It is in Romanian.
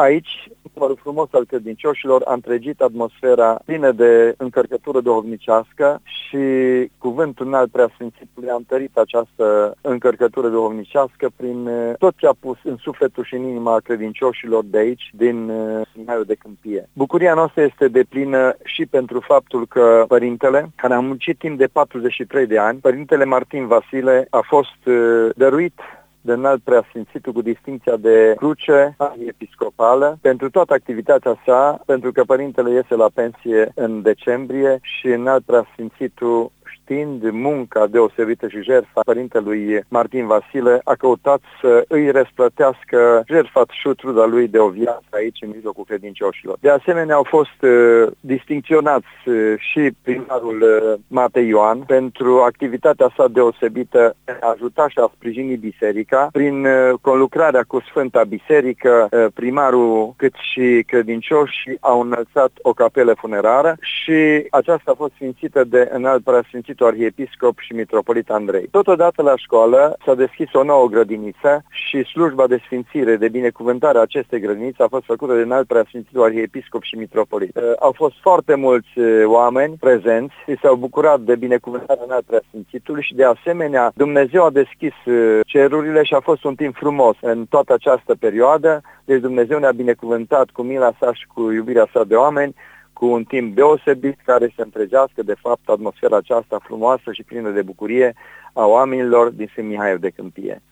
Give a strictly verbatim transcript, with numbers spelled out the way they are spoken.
Aici, numărul frumos al credincioșilor a întregit atmosfera plină de încărcătură duhovnicească și cuvântul înalt preasfințitului a întărit această încărcătură duhovnicească prin tot ce a pus în sufletul și în inima credincioșilor de aici, din Mihaiul de Câmpie. Bucuria noastră este deplină și pentru faptul că părintele, care a muncit timp de patruzeci și trei de ani, părintele Martin Vasile, a fost dăruit de înalt preasfințitul cu distinția de cruce episcopală pentru toată activitatea sa, pentru că părintele iese la pensie în decembrie și înalt preasfințitul, știind munca deosebită și jertfa părintelui Martin Vasile, a căutat să îi răsplătească jertfa și truda lui de o viață aici în mijlocul credincioșilor. De asemenea, au fost uh, distincționați uh, și primarul uh, Matei Ioan pentru activitatea sa deosebită a ajuta și a sprijini biserica prin uh, conlucrarea cu Sfânta Biserică. Uh, primarul cât și credincioși au înălțat o capelă funerară și aceasta a fost sfințită de înalt preasfințit arhiepiscop și mitropolit Andrei. Totodată la școală s-a deschis o nouă grădiniță și slujba de sfințire, de binecuvântare a acestei grădinițe a fost făcută de înalt preasfințitul arhiepiscop și mitropolit. Au fost foarte mulți oameni prezenți și s-au bucurat de binecuvântarea înalt preasfințitului și de asemenea Dumnezeu a deschis cerurile și a fost un timp frumos în toată această perioadă. Deci Dumnezeu ne-a binecuvântat cu mila sa și cu iubirea sa de oameni, cu un timp deosebit care să întregească, de fapt, atmosfera aceasta frumoasă și plină de bucurie a oamenilor din Sfânt Mihai de Câmpie.